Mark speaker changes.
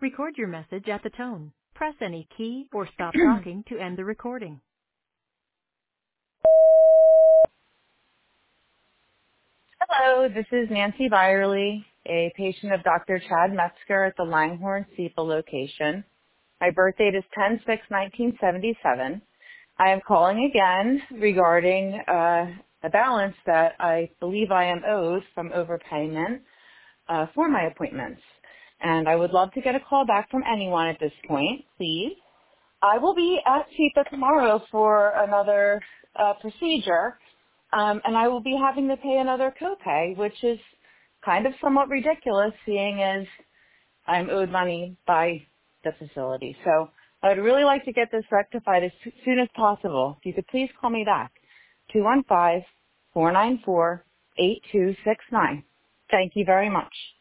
Speaker 1: Record your message at the tone. Press any key or stop talking to end the recording.
Speaker 2: Hello, this is Nancy Byerly, a patient of Dr. Chad Metzger at the Langhorne Steeple location. My birth date is 10/6/1977. I am calling again regarding a balance that I believe I am owed from overpayment for my appointments. And I would love to get a call back from anyone at this point, please. I will be at CEPA tomorrow for another procedure, and I will be having to pay another copay, which is kind of somewhat ridiculous, seeing as I'm owed money by the facility. So I would really like to get this rectified as soon as possible. If you could please call me back, 215-494-8269. Thank you very much.